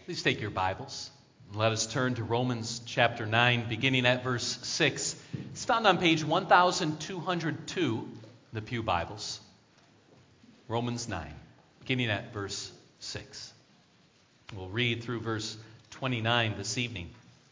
Please take your Bibles and let us turn to Romans chapter 9, beginning at verse 6. It's found on page 1202 in the Pew Bibles. Romans 9, beginning at verse 6. We'll read through verse 29 this evening.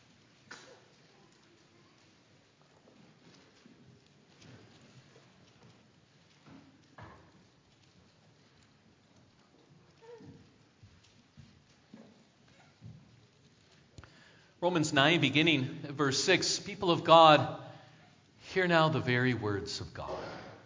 Romans 9, beginning at verse 6, people of God, hear now the very words of God.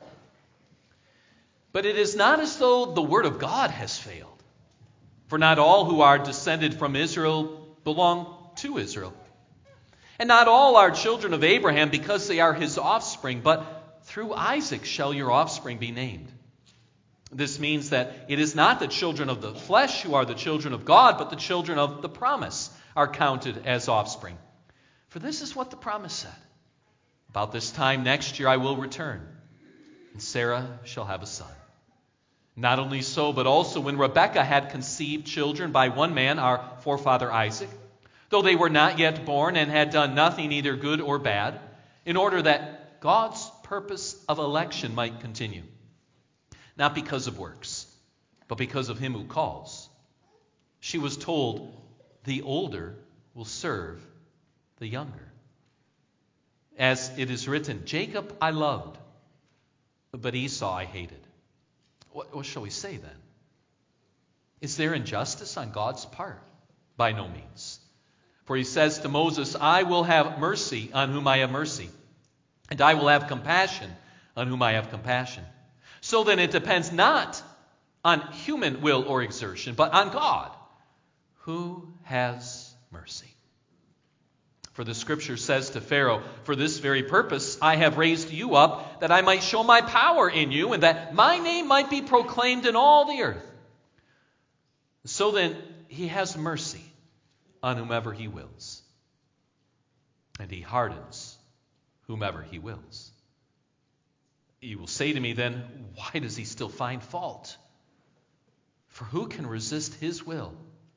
But it is not as though the word of God has failed. For not all who are descended from Israel belong to Israel. And not all are children of Abraham because they are his offspring, but through Isaac shall your offspring be named. This means that it is not the children of the flesh who are the children of God, but the children of the promise are counted as offspring. For this is what the promise said. About this time next year I will return, and Sarah shall have a son. Not only so, but also when Rebekah had conceived children by one man, our forefather Isaac, though they were not yet born and had done nothing either good or bad, in order that God's purpose of election might continue. Not because of works, but because of him who calls. She was told, the older will serve the younger. As it is written, Jacob I loved, but Esau I hated. What shall we say then? Is there injustice on God's part? By no means. For he says to Moses, I will have mercy on whom I have mercy, and I will have compassion on whom I have compassion. So then it depends not on human will or exertion, but on God, who has mercy. For the scripture says to Pharaoh, for this very purpose I have raised you up, that I might show my power in you, and that my name might be proclaimed in all the earth. So then he has mercy on whomever he wills, and he hardens whomever he wills. You will say to me then, why does he still find fault? For who can resist his will?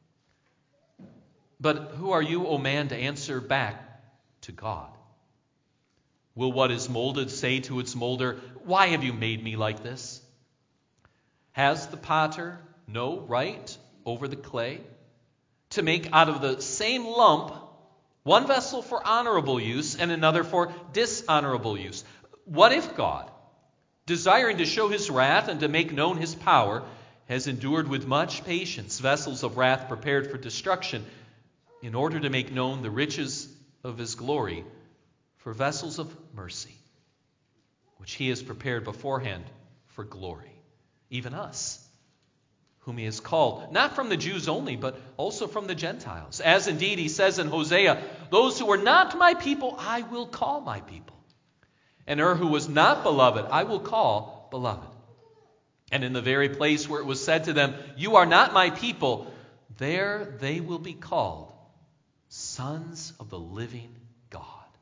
But who are you, O man, to answer back to God? Will what is molded say to its molder, why have you made me like this? Has the potter no right over the clay to make out of the same lump one vessel for honorable use and another for dishonorable use? What if God, desiring to show his wrath and to make known his power, has endured with much patience vessels of wrath prepared for destruction, in order to make known the riches of his glory for vessels of mercy, which he has prepared beforehand for glory, even us, whom he has called, not from the Jews only, but also from the Gentiles. As indeed he says in Hosea, those who are not my people, I will call my people. And her who was not beloved, I will call beloved. And in the very place where it was said to them, you are not my people, there they will be called sons of the living God.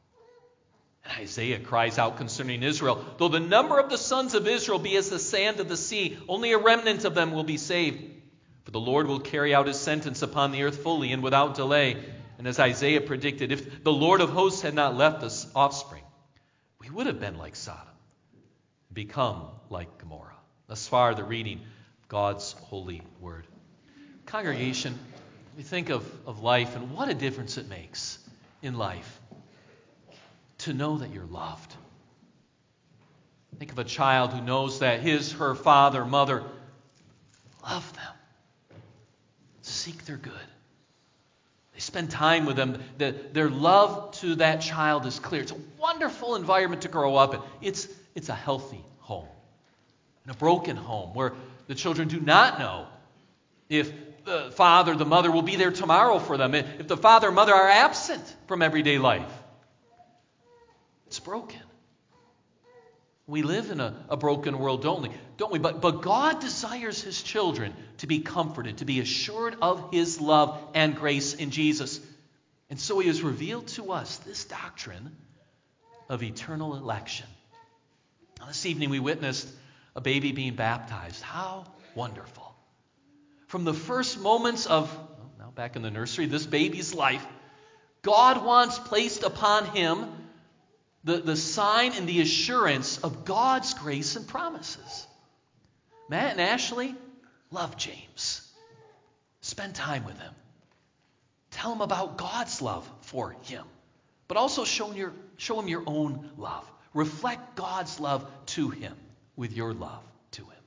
And Isaiah cries out concerning Israel, though the number of the sons of Israel be as the sand of the sea, only a remnant of them will be saved. For the Lord will carry out his sentence upon the earth fully and without delay. And as Isaiah predicted, if the Lord of hosts had not left us offspring, we would have been like Sodom, become like Gomorrah. Thus far, the reading of God's holy word. Congregation, we think of life and what a difference it makes in life to know that you're loved. Think of a child who knows that his, her father, mother love them, seek their good. They spend time with them. Their love to that child is clear. It's a wonderful environment to grow up in. It's a healthy home. In a broken home where the children do not know if the father, the mother will be there tomorrow for them, if the father or mother are absent from everyday life. It's broken. We live in a broken world, don't we? But God desires his children to be comforted, to be assured of his love and grace in Jesus. And so he has revealed to us this doctrine of eternal election. Now, this evening we witnessed a baby being baptized. How wonderful. From the first moments of back in the nursery, this baby's life, God wants placed upon him the sign and the assurance of God's grace and promises. Matt and Ashley, love James. Spend time with him. Tell him about God's love for him. But also show him your own love. Reflect God's love to him with your love to him.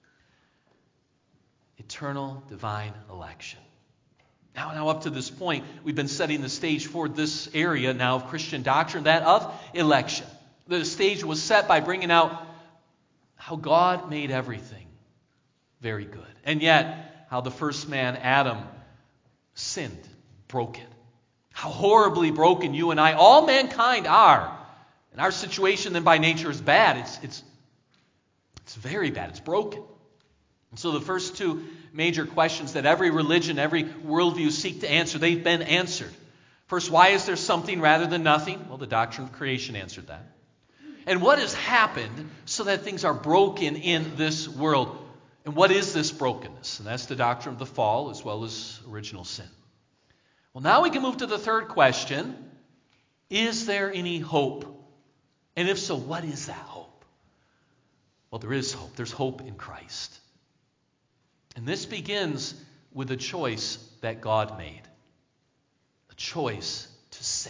Eternal divine election. Now up to this point, we've been setting the stage for this area now of Christian doctrine, that of election. The stage was set by bringing out how God made everything very good. And yet, how the first man, Adam, sinned, broke it. How horribly broken you and I, all mankind, are. And our situation then by nature is bad. It's very bad. It's broken. And so the first two major questions that every religion, every worldview seek to answer, they've been answered. First, why is there something rather than nothing? Well, the doctrine of creation answered that. And what has happened so that things are broken in this world? And what is this brokenness? And that's the doctrine of the fall as well as original sin. Well, now we can move to the third question. Is there any hope? And if so, what is that hope? Well, there is hope. There's hope in Christ. And this begins with a choice that God made. A choice to save.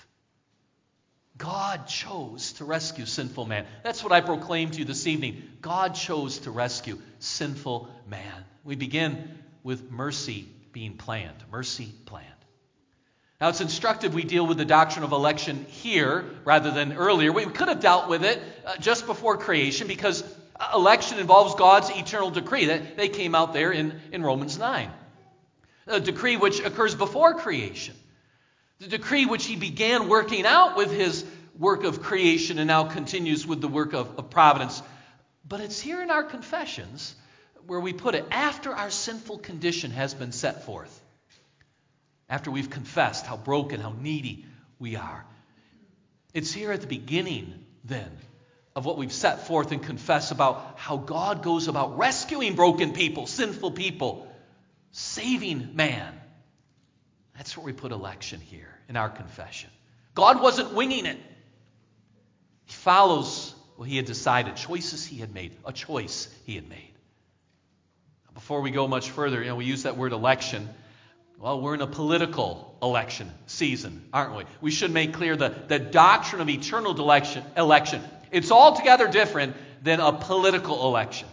God chose to rescue sinful man. That's what I proclaim to you this evening. God chose to rescue sinful man. We begin with mercy being planned. Mercy planned. Now it's instructive we deal with the doctrine of election here rather than earlier. We could have dealt with it just before creation because election involves God's eternal decree. They came out there in Romans 9. A decree which occurs before creation. The decree which he began working out with his work of creation and now continues with the work of providence. But it's here in our confessions where we put it after our sinful condition has been set forth. After we've confessed how broken, how needy we are. It's here at the beginning then of what we've set forth and confess about how God goes about rescuing broken people, sinful people, saving man. That's where we put election here in our confession. God wasn't winging it. He follows what he had decided, choices he had made, a choice he had made. Before we go much further, we use that word election. Well, we're in a political election season, aren't we? We should make clear the doctrine of eternal election. It's altogether different than a political election.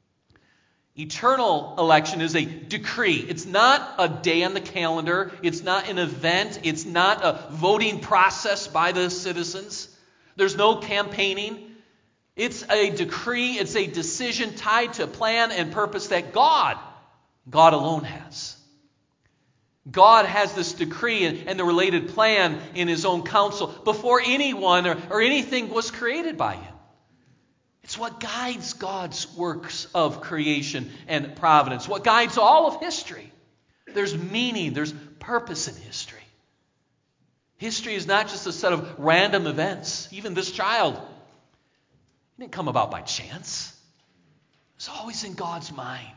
Eternal election is a decree. It's not a day on the calendar. It's not an event. It's not a voting process by the citizens. There's no campaigning. It's a decree. It's a decision tied to a plan and purpose that God alone has. God has this decree and the related plan in his own counsel before anyone or anything was created by him. It's what guides God's works of creation and providence, what guides all of history. There's meaning, there's purpose in history. History is not just a set of random events. Even this child didn't come about by chance. It's always in God's mind.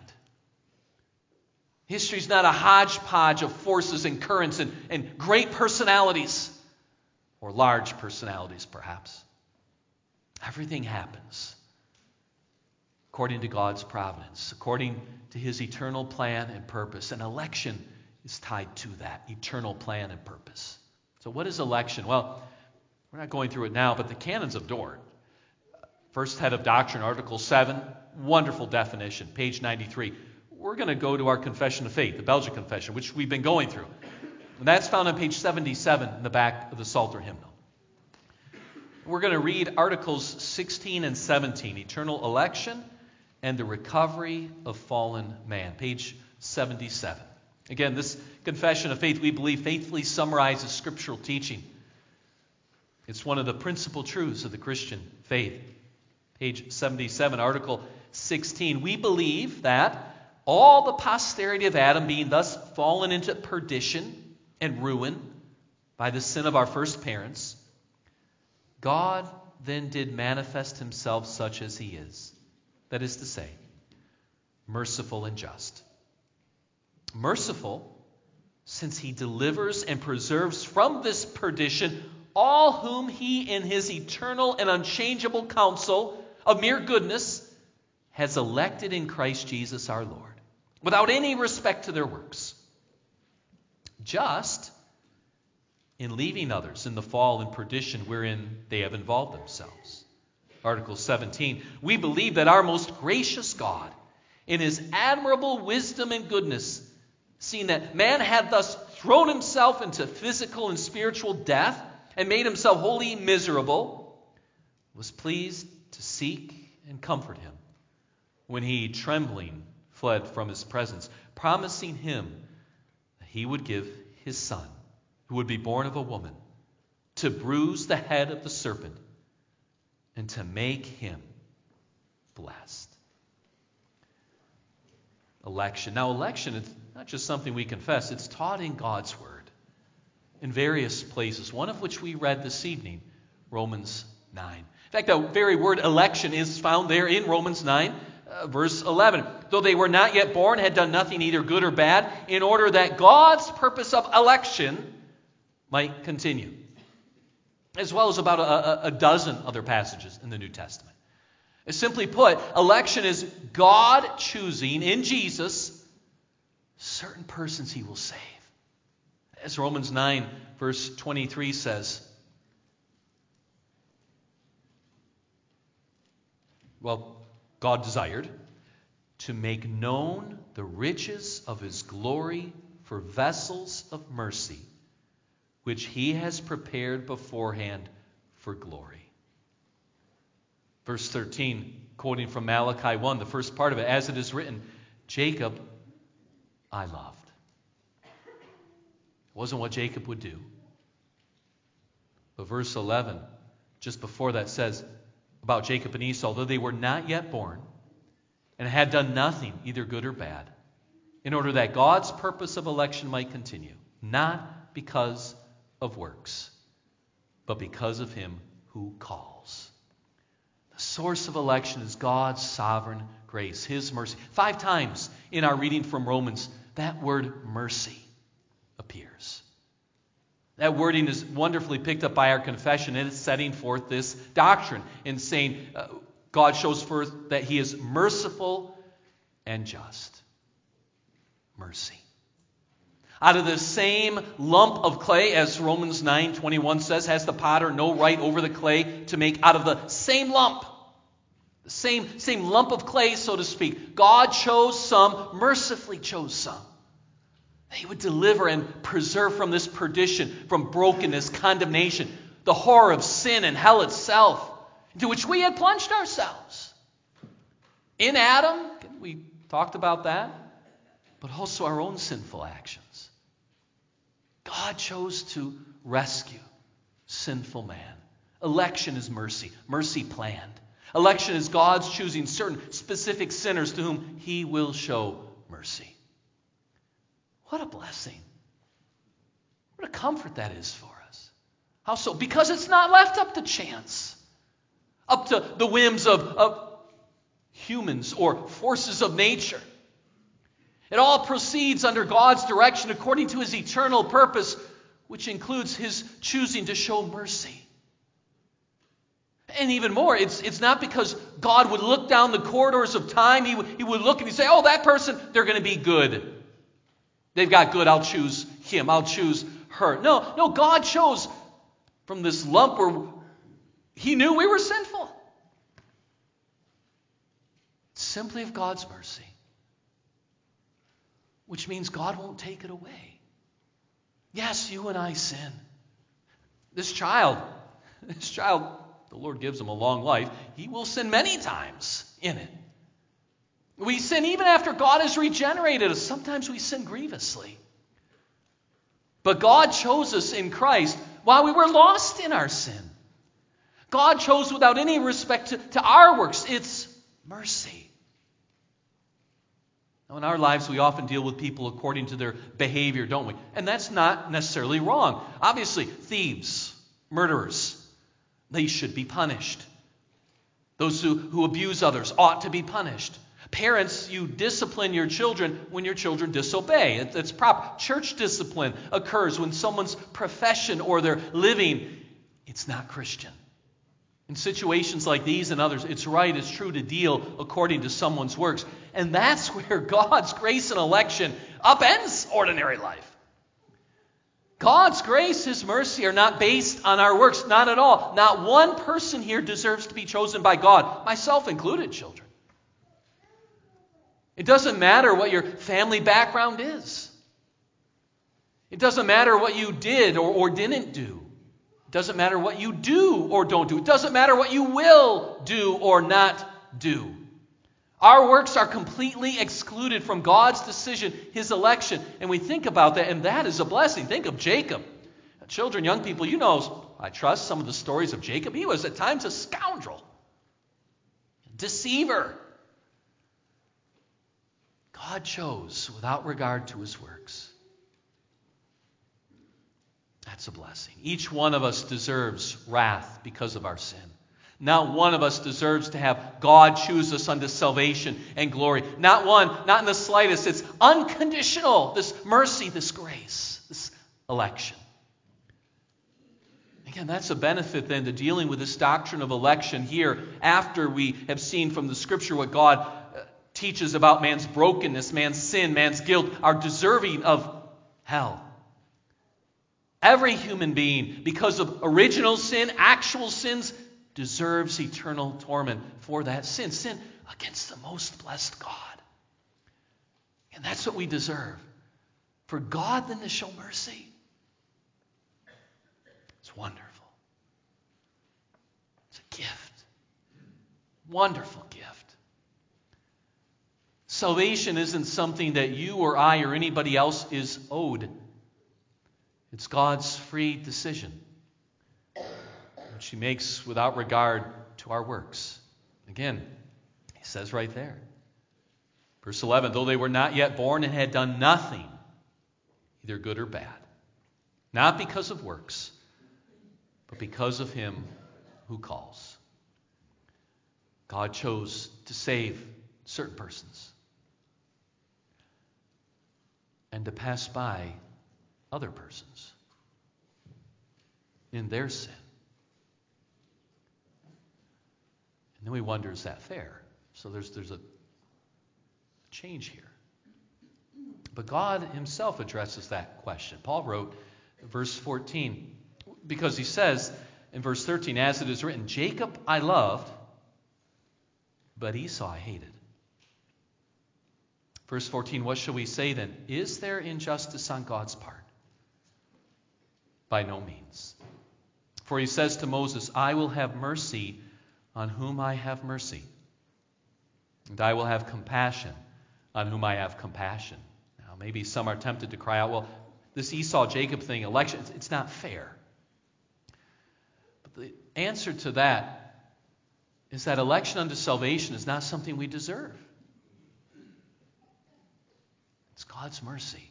History is not a hodgepodge of forces and currents and great personalities, or large personalities perhaps. Everything happens according to God's providence, according to his eternal plan and purpose. And election is tied to that eternal plan and purpose. So what is election? Well, we're not going through it now, but the canons of Dort. First head of doctrine, Article 7, wonderful definition, page 93. We're going to go to our Confession of Faith, the Belgian Confession, which we've been going through. And that's found on page 77 in the back of the Psalter hymnal. We're going to read Articles 16 and 17, Eternal Election and the Recovery of Fallen Man, page 77. Again, this Confession of Faith, we believe, faithfully summarizes scriptural teaching. It's one of the principal truths of the Christian faith. Page 77, Article 16. We believe that all the posterity of Adam being thus fallen into perdition and ruin by the sin of our first parents, God then did manifest himself such as he is. That is to say, merciful and just. Merciful since he delivers and preserves from this perdition all whom he in his eternal and unchangeable counsel of mere goodness has elected in Christ Jesus our Lord, without any respect to their works. Just in leaving others in the fall and perdition wherein they have involved themselves. Article 17, we believe that our most gracious God, in his admirable wisdom and goodness, seeing that man had thus thrown himself into physical and spiritual death and made himself wholly miserable, was pleased to seek and comfort him when he, trembling, fled from his presence, promising him that he would give his Son, who would be born of a woman, to bruise the head of the serpent and to make him blessed. Election. Now, election is not just something we confess. It's taught in God's Word in various places, one of which we read this evening, Romans 9. In fact, the very word election is found there in Romans 9, verse 11. Though they were not yet born, had done nothing either good or bad, in order that God's purpose of election might continue. As well as about a dozen other passages in the New Testament. Simply put, election is God choosing in Jesus certain persons he will save. As Romans 9, verse 23 says, God desired to make known the riches of his glory for vessels of mercy, which he has prepared beforehand for glory. Verse 13, quoting from Malachi 1, the first part of it, as it is written, Jacob I loved. It wasn't what Jacob would do. But verse 11, just before that, says about Jacob and Esau, though they were not yet born and had done nothing, either good or bad, in order that God's purpose of election might continue, not because of works, but because of him who calls. The source of election is God's sovereign grace, his mercy. 5 times in our reading from Romans, that word mercy appears. That wording is wonderfully picked up by our confession, and it's setting forth this doctrine in saying God shows forth that he is merciful and just. Mercy. Out of the same lump of clay, as Romans 9:21 says, has the potter no right over the clay to make out of the same lump? The same lump of clay, so to speak. God chose some, mercifully chose some. He would deliver and preserve from this perdition, from brokenness, condemnation, the horror of sin and hell itself, into which we had plunged ourselves. In Adam, we talked about that, but also our own sinful actions. God chose to rescue sinful man. Election is mercy. Mercy planned. Election is God's choosing certain specific sinners to whom he will show mercy. What a blessing. What a comfort that is for us. How so? Because it's not left up to chance, up to the whims of humans or forces of nature. It all proceeds under God's direction according to his eternal purpose, which includes his choosing to show mercy. And even more, it's not because God would look down the corridors of time. He would look and he'd say, oh, that person, they're going to be good. They've got good, I'll choose him, I'll choose her. No, God chose from this lump where he knew we were sinful. Simply of God's mercy. Which means God won't take it away. Yes, you and I sin. This child, the Lord gives him a long life. He will sin many times in it. We sin even after God has regenerated us. Sometimes we sin grievously. But God chose us in Christ while we were lost in our sin. God chose without any respect to our works. It's mercy. Now, in our lives, we often deal with people according to their behavior, don't we? And that's not necessarily wrong. Obviously, thieves, murderers, they should be punished. Those who abuse others ought to be punished. Parents, you discipline your children when your children disobey. It's proper. Church discipline occurs when someone's profession or their living, it's not Christian. In situations like these and others, it's right, it's true to deal according to someone's works. And that's where God's grace and election upends ordinary life. God's grace, His mercy are not based on our works, not at all. Not one person here deserves to be chosen by God, myself included, children. It doesn't matter what your family background is. It doesn't matter what you did or didn't do. It doesn't matter what you do or don't do. It doesn't matter what you will do or not do. Our works are completely excluded from God's decision, His election. And we think about that, and that is a blessing. Think of Jacob. Children, young people, you know, I trust some of the stories of Jacob. He was at times a scoundrel, deceiver. God chose without regard to His works. That's a blessing. Each one of us deserves wrath because of our sin. Not one of us deserves to have God choose us unto salvation and glory. Not one, not in the slightest. It's unconditional, this mercy, this grace, this election. Again, that's a benefit then to dealing with this doctrine of election here after we have seen from the Scripture what God teaches about man's brokenness, man's sin, man's guilt, are deserving of hell. Every human being, because of original sin, actual sins, deserves eternal torment for that sin. Sin against the most blessed God. And that's what we deserve. For God then to show mercy. It's wonderful. It's a gift. Wonderful gift. Salvation isn't something that you or I or anybody else is owed. It's God's free decision, which He makes without regard to our works. Again, He says right there. Verse 11, though they were not yet born and had done nothing, either good or bad, not because of works, but because of Him who calls. God chose to save certain persons and to pass by other persons in their sin. And then we wonder, is that fair? So there's a change here. But God Himself addresses that question. Paul wrote, verse 14, because he says in verse 13, as it is written, Jacob I loved, but Esau I hated. Verse 14, what shall we say then? Is there injustice on God's part? By no means. For He says to Moses, I will have mercy on whom I have mercy, and I will have compassion on whom I have compassion. Now, maybe some are tempted to cry out, well, this Esau-Jacob thing, election, it's not fair. But the answer to that is that election unto salvation is not something we deserve. It's God's mercy.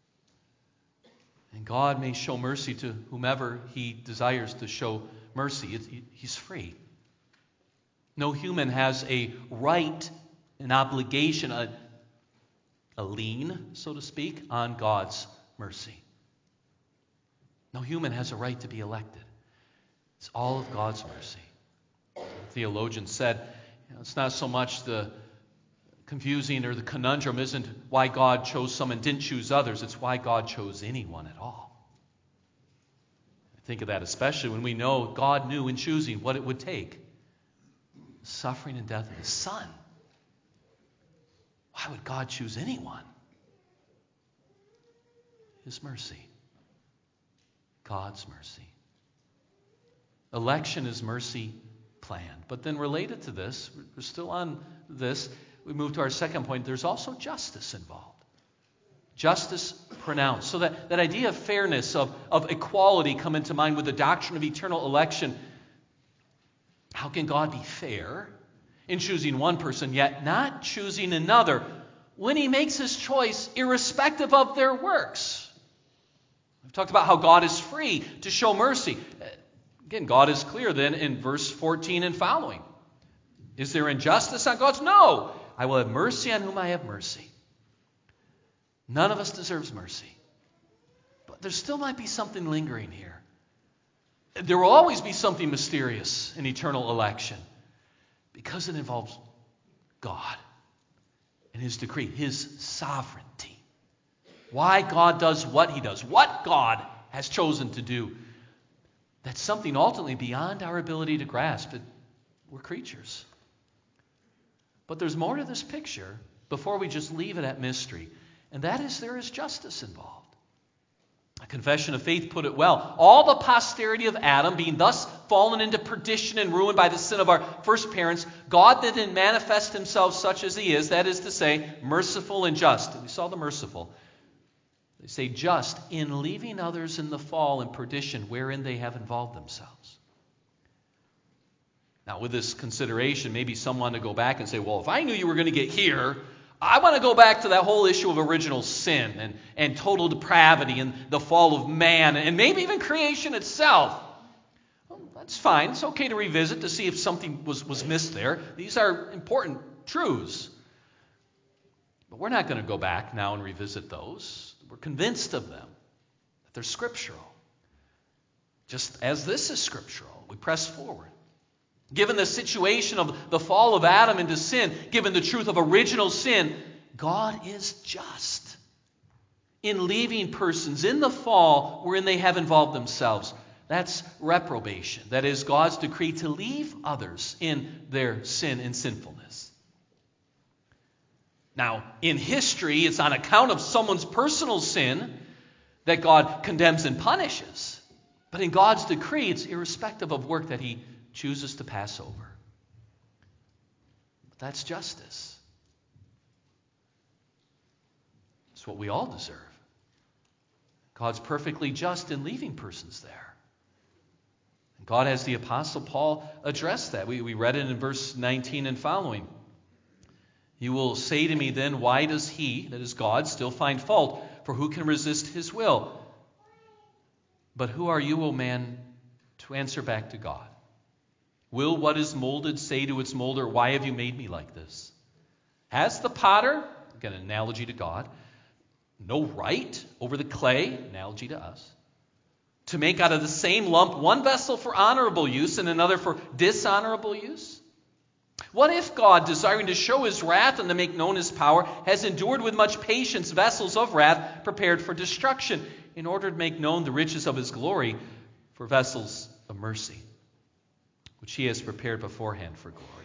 And God may show mercy to whomever He desires to show mercy. He's free. No human has a right, an obligation, a lien, so to speak, on God's mercy. No human has a right to be elected. It's all of God's mercy. A theologian said, it's not so much the confusing or the conundrum isn't why God chose some and didn't choose others. It's why God chose anyone at all. I think of that especially when we know God knew in choosing what it would take. Suffering and death of His Son. Why would God choose anyone? His mercy. God's mercy. Election is mercy planned. But then related to this, we're still on this, we move to our second point. There's also justice involved. Justice pronounced. So that idea of fairness, of equality come into mind with the doctrine of eternal election. How can God be fair in choosing one person, yet not choosing another when He makes His choice irrespective of their works? We've talked about how God is free to show mercy. Again, God is clear then in verse 14 and following. Is there injustice on God's? No. I will have mercy on whom I have mercy. None of us deserves mercy. But there still might be something lingering here. There will always be something mysterious in eternal election because it involves God and His decree, His sovereignty. Why God does what He does, what God has chosen to do. That's something ultimately beyond our ability to grasp. We're creatures. But there's more to this picture before we just leave it at mystery. And that is there is justice involved. A confession of faith put it well. All the posterity of Adam being thus fallen into perdition and ruined by the sin of our first parents, God didn't manifest Himself such as He is, that is to say, merciful and just. We saw the merciful. They say just in leaving others in the fall and perdition wherein they have involved themselves. Now, with this consideration, maybe someone to go back and say, well, if I knew you were going to get here, I want to go back to that whole issue of original sin and total depravity and the fall of man and maybe even creation itself. Well, that's fine. It's okay to revisit to see if something was missed there. These are important truths. But we're not going to go back now and revisit those. We're convinced of them, that they're scriptural. Just as this is scriptural, we press forward. Given the situation of the fall of Adam into sin, given the truth of original sin, God is just in leaving persons in the fall wherein they have involved themselves. That's reprobation. That is God's decree to leave others in their sin and sinfulness. Now, in history, it's on account of someone's personal sin that God condemns and punishes. But in God's decree, it's irrespective of work that He chooses to pass over. But that's justice. It's what we all deserve. God's perfectly just in leaving persons there. And God has the Apostle Paul address that. We read it in verse 19 and following. You will say to me then, why does He, that is God, still find fault? For who can resist His will? But who are you, O man, to answer back to God? Will what is molded say to its molder, why have you made me like this? Has the potter, again an analogy to God, no right over the clay, analogy to us, to make out of the same lump one vessel for honorable use and another for dishonorable use? What if God, desiring to show His wrath and to make known His power, has endured with much patience vessels of wrath prepared for destruction, in order to make known the riches of His glory for vessels of mercy, which He has prepared beforehand for glory?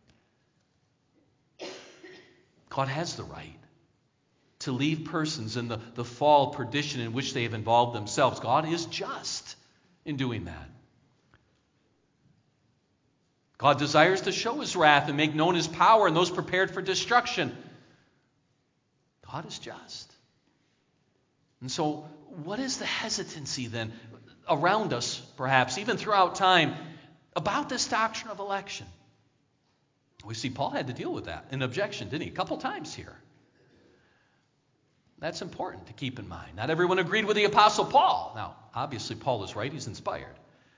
God has the right to leave persons in the fall perdition in which they have involved themselves. God is just in doing that. God desires to show His wrath and make known His power in those prepared for destruction. God is just. And so, what is the hesitancy then around us, perhaps, even throughout time, about this doctrine of election? We see Paul had to deal with that, an objection, didn't he? A couple times here. That's important to keep in mind. Not everyone agreed with the Apostle Paul. Now, obviously, Paul is right. He's inspired.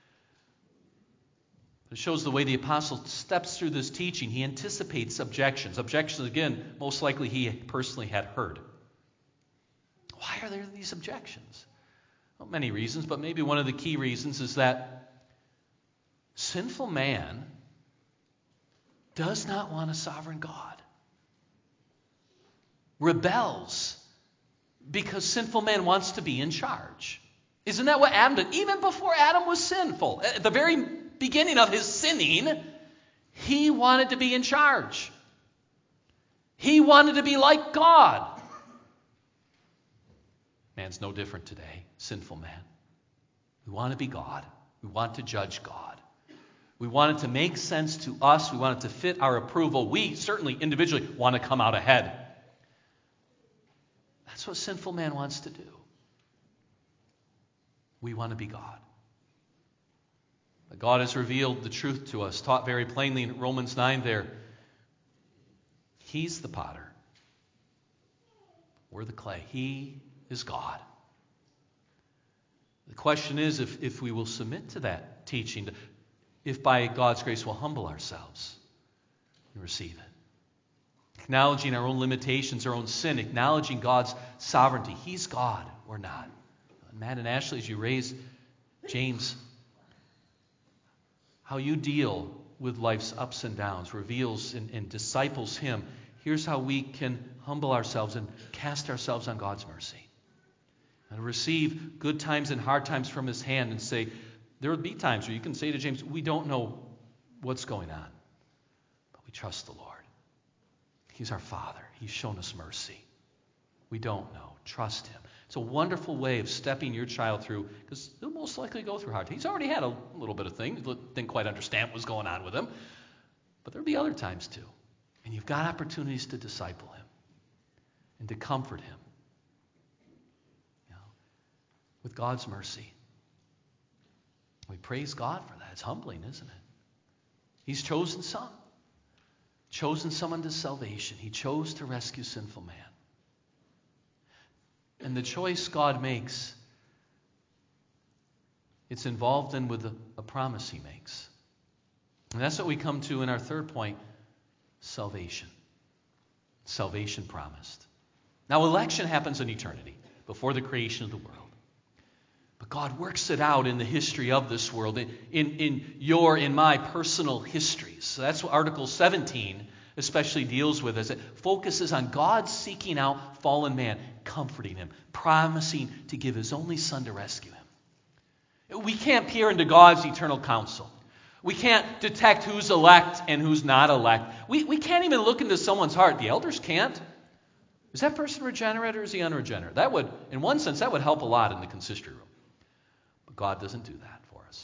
It shows the way the apostle steps through this teaching. He anticipates objections. Objections, again, most likely he personally had heard. Why are there these objections? Well, many reasons, but maybe one of the key reasons is that sinful man does not want a sovereign God. Rebels because sinful man wants to be in charge. Isn't that what Adam did? Even before Adam was sinful, at the very beginning of his sinning, he wanted to be in charge. He wanted to be like God. Man's no different today, sinful man. We want to be God. We want to judge God. We want it to make sense to us. We want it to fit our approval. We certainly individually want to come out ahead. That's what sinful man wants to do. We want to be God. But God has revealed the truth to us, taught very plainly in Romans 9 there. He's the potter. We're the clay. He is God. The question is if we will submit to that teaching, if by God's grace we'll humble ourselves and receive it. Acknowledging our own limitations, our own sin, acknowledging God's sovereignty. He's God, we're not. Matt and Ashley, as you raise James, how you deal with life's ups and downs reveals and disciples him. Here's how we can humble ourselves and cast ourselves on God's mercy. And receive good times and hard times from his hand and say, there will be times where you can say to James, we don't know what's going on, but we trust the Lord. He's our Father. He's shown us mercy. We don't know. Trust him. It's a wonderful way of stepping your child through, because he'll most likely go through hard times. He's already had a little bit of things. Didn't quite understand what was going on with him. But there'll be other times too. And you've got opportunities to disciple him and to comfort him. With God's mercy. We praise God for that. It's humbling, isn't it? He's chosen some. Chosen some unto salvation. He chose to rescue sinful man. And the choice God makes, it's involved in with a promise he makes. And that's what we come to in our third point, salvation. Salvation promised. Now, election happens in eternity, before the creation of the world. But God works it out in the history of this world, in my personal histories. So that's what Article 17 especially deals with, as it focuses on God seeking out fallen man, comforting him, promising to give his only Son to rescue him. We can't peer into God's eternal counsel. We can't detect who's elect and who's not elect. We can't even look into someone's heart. The elders can't. Is that person regenerate or is he unregenerate? That would, in one sense, that would help a lot in the consistory room. But God doesn't do that for us.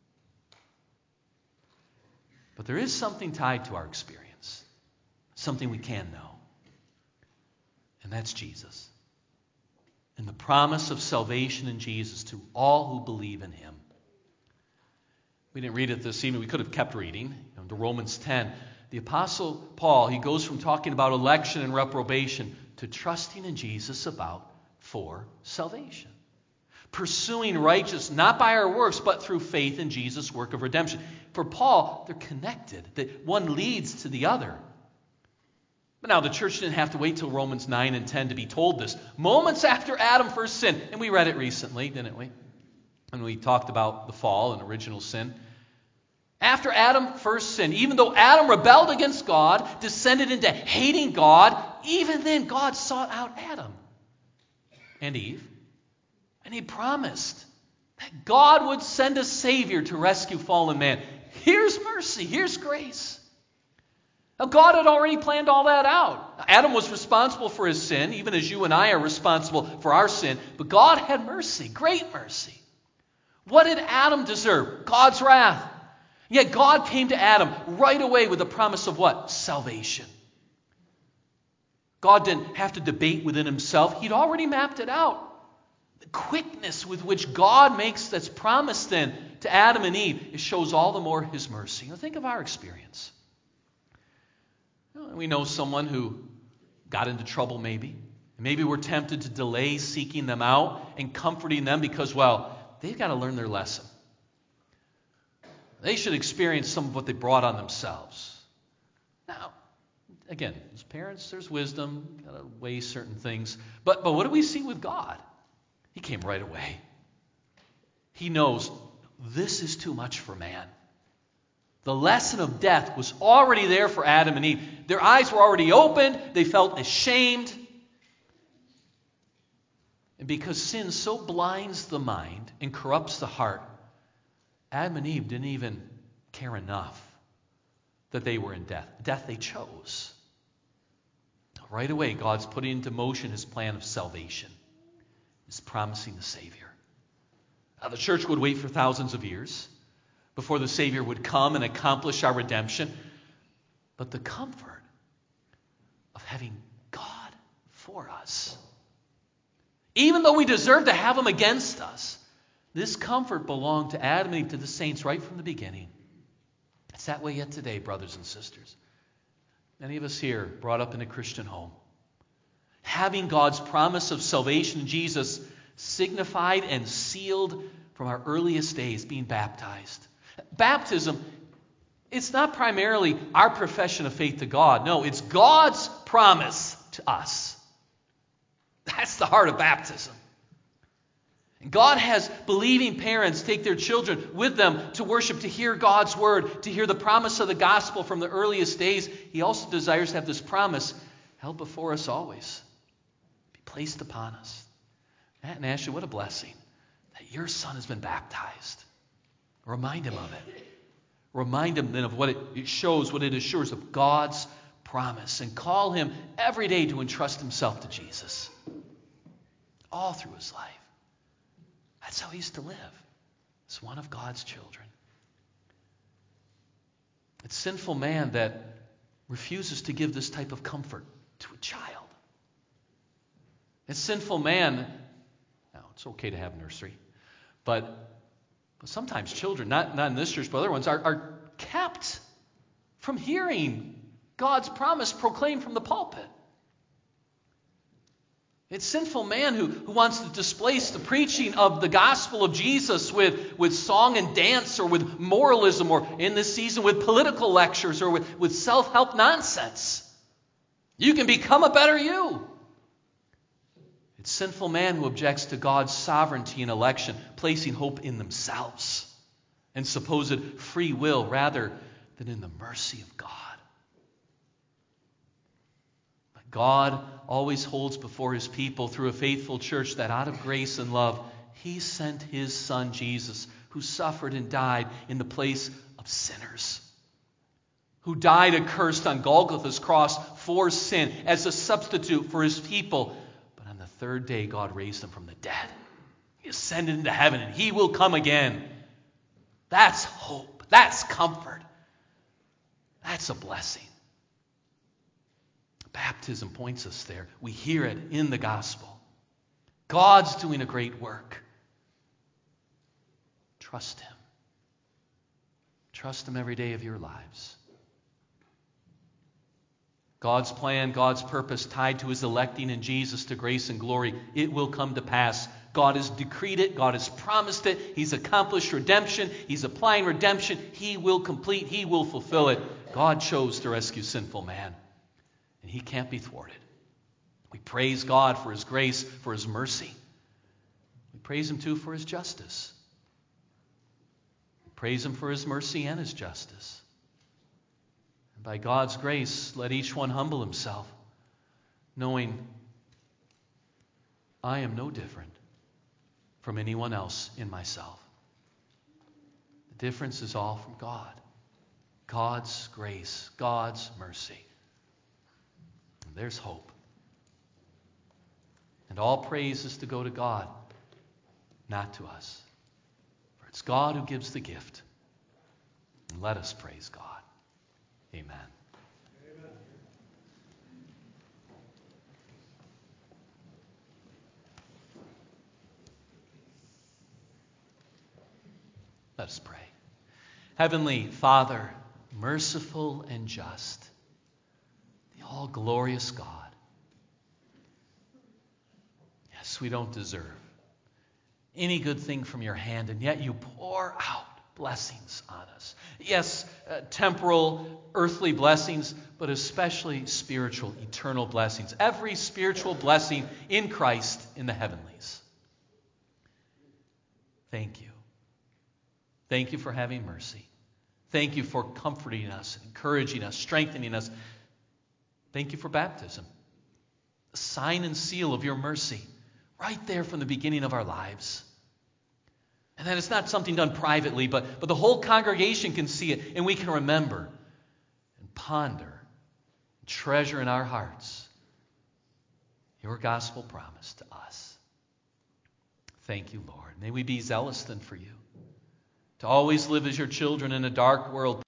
But there is something tied to our experience. Something we can know. And that's Jesus. And the promise of salvation in Jesus to all who believe in him. We didn't read it this evening. We could have kept reading. To Romans 10. The Apostle Paul, he goes from talking about election and reprobation to trusting in Jesus for salvation. Pursuing righteousness, not by our works, but through faith in Jesus' work of redemption. For Paul, they're connected. That one leads to the other. But now the church didn't have to wait till Romans 9 and 10 to be told this. Moments after Adam first sinned. And we read it recently, didn't we? When we talked about the fall and original sin. After Adam first sinned, even though Adam rebelled against God, descended into hating God, even then God sought out Adam and Eve. And he promised that God would send a Savior to rescue fallen man. Here's mercy. Here's grace. Now, God had already planned all that out. Adam was responsible for his sin, even as you and I are responsible for our sin. But God had mercy, great mercy. What did Adam deserve? God's wrath. Yet God came to Adam right away with the promise of what? Salvation. God didn't have to debate within himself. He'd already mapped it out. The quickness with which God makes this promise then to Adam and Eve, it shows all the more his mercy. Now think of our experience. We know someone who got into trouble maybe. Maybe we're tempted to delay seeking them out and comforting them because, well, they've got to learn their lesson. They should experience some of what they brought on themselves. Now, again, as parents, there's wisdom. Got to weigh certain things. But what do we see with God? He came right away. He knows this is too much for man. The lesson of death was already there for Adam and Eve. Their eyes were already opened. They felt ashamed. And because sin so blinds the mind and corrupts the heart, Adam and Eve didn't even care enough that they were in death. Death they chose. Right away, God's putting into motion his plan of salvation. He's promising the Savior. Now, the church would wait for thousands of years before the Savior would come and accomplish our redemption. But the comfort of having God for us, even though we deserve to have him against us, this comfort belonged to Adam and Eve, to the saints right from the beginning. It's that way yet today, brothers and sisters. Many of us here brought up in a Christian home. Having God's promise of salvation in Jesus signified and sealed from our earliest days, being baptized. Baptism, It's not primarily our profession of faith to God. No, it's God's promise to us. That's the heart of baptism. And God has believing parents take their children with them to worship, to hear God's word, to hear the promise of the gospel from the earliest days. He also desires to have this promise held before us always, be placed upon us. Matt and Ashley, what a blessing that your son has been baptized. Remind him of it. Remind him then of what it shows, what it assures of God's promise. And call him every day to entrust himself to Jesus. All through his life. That's how he's to live. As one of God's children. It's sinful man that refuses to give this type of comfort to a child. It's sinful man. Now, it's okay to have nursery. But sometimes children, not in this church, but other ones, are kept from hearing God's promise proclaimed from the pulpit. It's sinful man who wants to displace the preaching of the gospel of Jesus with song and dance, or with moralism, or in this season with political lectures, or with self-help nonsense. You can become a better you. It's sinful man who objects to God's sovereignty and election, placing hope in themselves and supposed free will rather than in the mercy of God. But God always holds before his people through a faithful church that out of grace and love, he sent his son Jesus, who suffered and died in the place of sinners, who died accursed on Golgotha's cross for sin as a substitute for his people. But on the third day, God raised him from the dead. He ascended into heaven, and he will come again. That's hope. That's comfort. That's a blessing. Baptism points us there. We hear it in the gospel. God's doing a great work. Trust him. Trust him every day of your lives. God's plan, God's purpose tied to his electing in Jesus to grace and glory, it will come to pass. God has decreed it. God has promised it. He's accomplished redemption. He's applying redemption. He will complete. He will fulfill it. God chose to rescue sinful man, and he can't be thwarted. We praise God for his grace, for his mercy. We praise him too for his justice. We praise him for his mercy and his justice. And by God's grace, let each one humble himself, knowing I am no different from anyone else in myself. The difference is all from God. God's grace, God's mercy. And there's hope. And all praise is to go to God, not to us. For it's God who gives the gift. And let us praise God. Amen. Amen. Let us pray. Heavenly Father, merciful and just, the all-glorious God. Yes, we don't deserve any good thing from your hand, and yet you pour out blessings on us. Yes, temporal, earthly blessings, but especially spiritual, eternal blessings. Every spiritual blessing in Christ in the heavenlies. Thank you. Thank you for having mercy. Thank you for comforting us, encouraging us, strengthening us. Thank you for baptism. The sign and seal of your mercy, right there from the beginning of our lives. And that it's not something done privately, but the whole congregation can see it, and we can remember and ponder and treasure in our hearts your gospel promise to us. Thank you, Lord. May we be zealous then for you, to always live as your children in a dark world.